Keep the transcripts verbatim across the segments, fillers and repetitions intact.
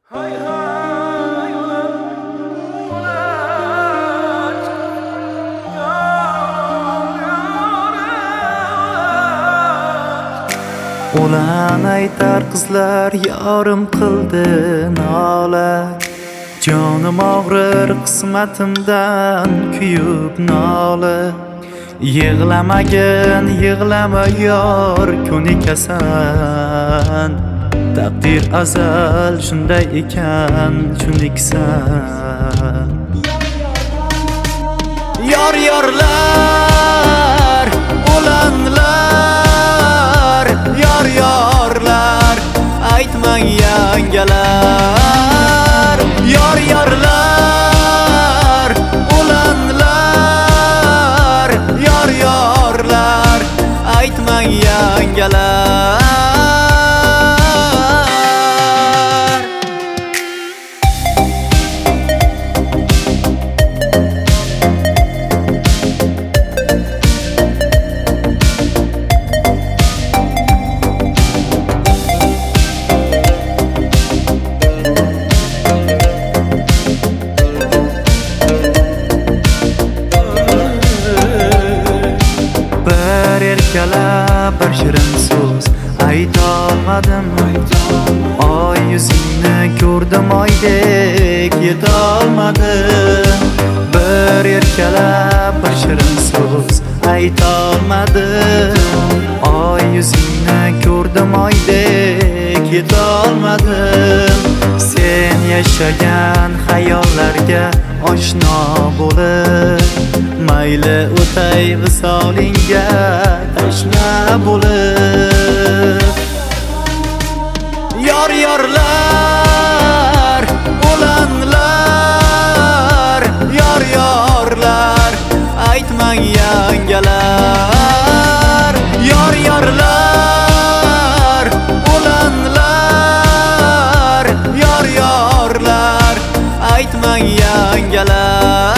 Hay hay ola ola Ulan aytar qizlar yorim qildi nola Jonim og'rir qismatimdan kuyib nola Yig'lamagin yig'lama yor ko'nikasan Taqdir azal shunday ekan chuniksan Yor yorlar o'lanlar yor yorlar aytmang yangalar yor yorlar o'lanlar yor yorlar aytmang yangalar bir shirin so'z aytolmadim Oy yuzingni ko'rdim oydek yetolmadim Bir erkalab bir shirin so'z aytolmadim Oy yuzingni ko'rdim oydek yetolmadim Sen yashagan xayollarga oshno bo'lib Mayli o'tay visolingga tashna bo'lib Yor yorlar o'lanlar yor yorlar aytmang yangalar yor yorlar o'lanlar yor yorlar aytmang yangalar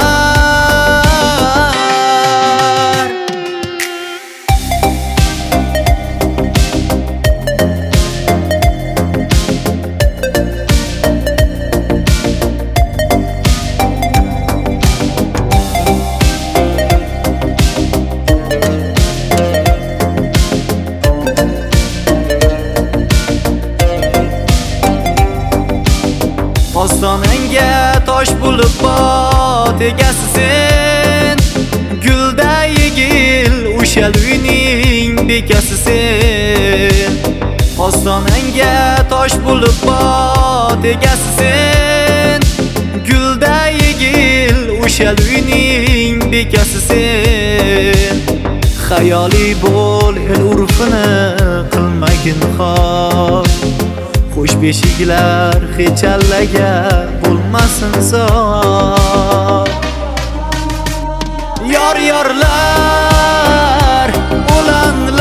Ostonangga tosh bo'lib bot egasi sen Gulday yigil o'sha uyning bekasi sen Ostonangga tosh bo'lib bot egasi sen Gulday yigil o'sha uyning bekasi sen Xayoli bo'l el urfini qilmagin xo'p Xo'sh beshiklar hechallaga bo'lmasin so'p Yor yorlar o'lanlar